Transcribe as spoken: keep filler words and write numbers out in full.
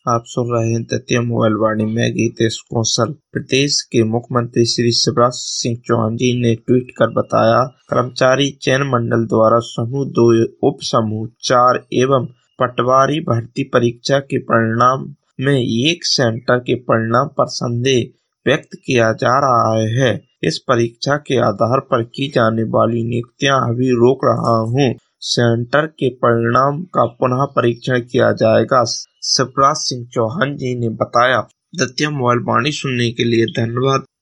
आप सुन रहे हैं तृतीय मोबाइल वाणी में गीतेश कौशल। प्रदेश के मुख्यमंत्री श्री शिवराज सिंह चौहान जी ने ट्वीट कर बताया, कर्मचारी चयन मंडल द्वारा समूह दो, उप समूह चार एवं पटवारी भर्ती परीक्षा के परिणाम में एक सेंटर के परिणाम पर संदेह व्यक्त किया जा रहा है। इस परीक्षा के आधार पर की जाने वाली नियुक्तियां अभी रोक रहा हूं। सेंटर के परिणाम का पुनः परीक्षण किया जाएगा, शिवराज सिंह चौहान जी ने बताया। तृतीय मोबाइल वाणी सुनने के लिए धन्यवाद।